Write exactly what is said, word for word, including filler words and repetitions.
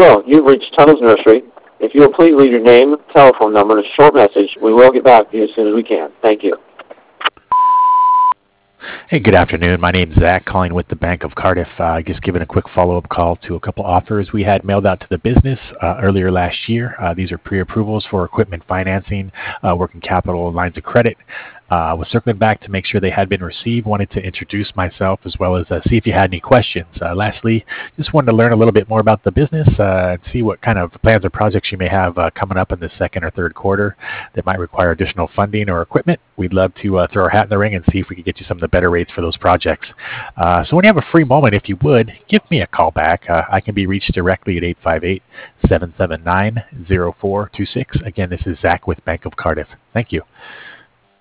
Hello, you've reached Tunnels Nursery. If you will please leave your name, telephone number, and a short message, we will get back to you as soon as we can. Thank you. Hey, good afternoon. My name's Zach, calling with the Bank of Cardiff. Uh, just giving a quick follow-up call to a couple offers we had mailed out to the business uh, earlier last year. Uh, these are pre-approvals for equipment financing, uh, working capital, lines of credit. Uh, was circling back to make sure they had been received. Wanted to introduce myself as well as uh, see if you had any questions. Uh, lastly, just wanted to learn a little bit more about the business uh, and see what kind of plans or projects you may have uh, coming up in the second or third quarter that might require additional funding or equipment. We'd love to uh, throw our hat in the ring and see if we could get you some of the better rates for those projects. Uh, so when you have a free moment, if you would, give me a call back. Uh, I can be reached directly at eight five eight, seven seven nine, zero four two six. Again, this is Zach with Bank of Cardiff. Thank you.